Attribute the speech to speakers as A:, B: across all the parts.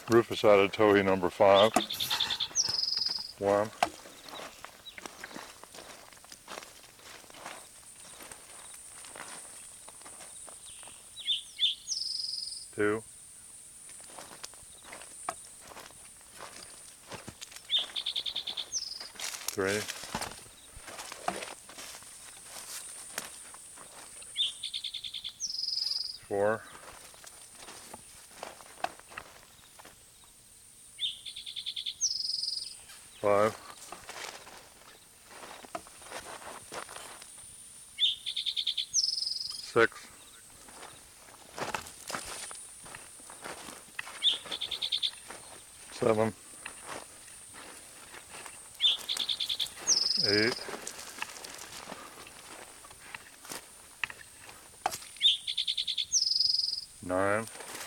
A: Rufus out of Towhee number 5. 1. 2. 3. 4. 5. 6. 7. 8. 9.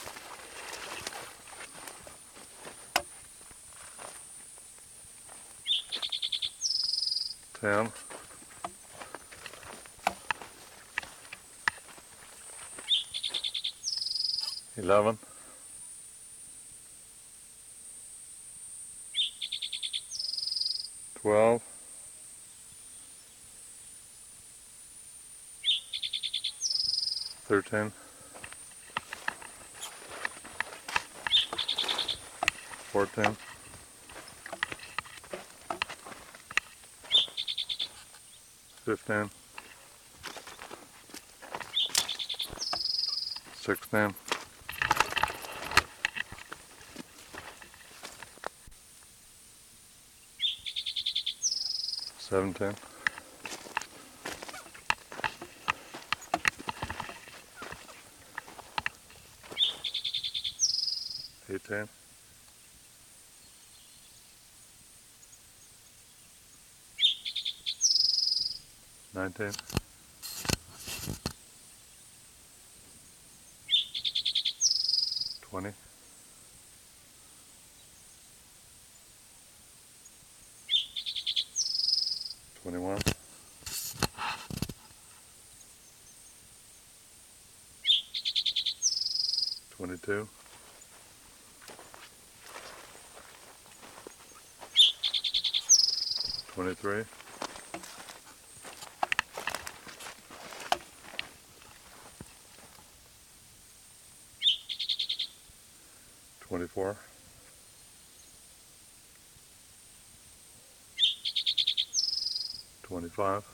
A: 10. 11. 12. 13. 14. 15. 16. 17. 18. 19. 20. 21. 22. 23. 24. 25.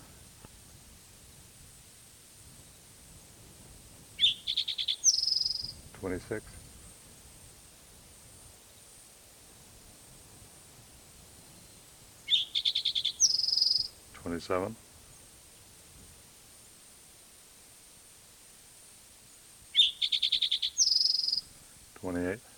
A: 26. 27. 28.